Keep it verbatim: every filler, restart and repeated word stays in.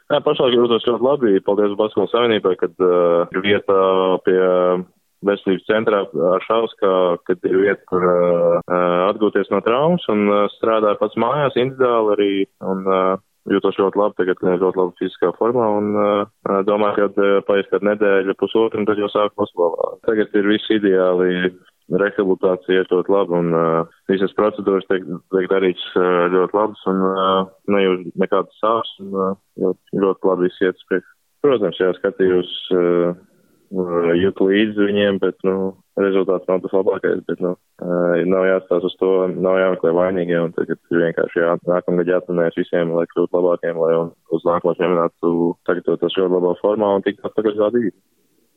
Jā, pašlaik jūtos ļoti labi. Paldies Basketbola savienībai, kad uh, ir vieta pie veselības centrā Aršauskā, kad ir vieta, kur uh, atgūties no traumas un uh, strādāju pats mājās individuāli arī. Un, uh, jūtos ļoti labi, tagad ir ļoti labi fiziskā formā un uh, domāju, ka uh, paies kādu nedēļu, pusotru un tad jau sāk basketbolā. Tagad ir viss ideāli. Rehabilitācija ir ļoti laba un uh, visas procedūras tiek, tiek darīts uh, ļoti labas un uh, nejūt nekādas sāpes un uh, ļoti, ļoti labi viss iet uz priekšu. Protams, jā, skatījos, uh, jūt līdzi viņiem, bet, nu, rezultāts nav tas labākais, bet, nu, uh, nav jāstās uz to, nav jāmeklē vainīgie un tagad vienkārši jā, nākamgad jāatrenējas visiem, lai kļūtu labākiem, lai un uz nākamo čempionātu sagatavotos ļoti labā formā un tikt atpakaļ kā divi.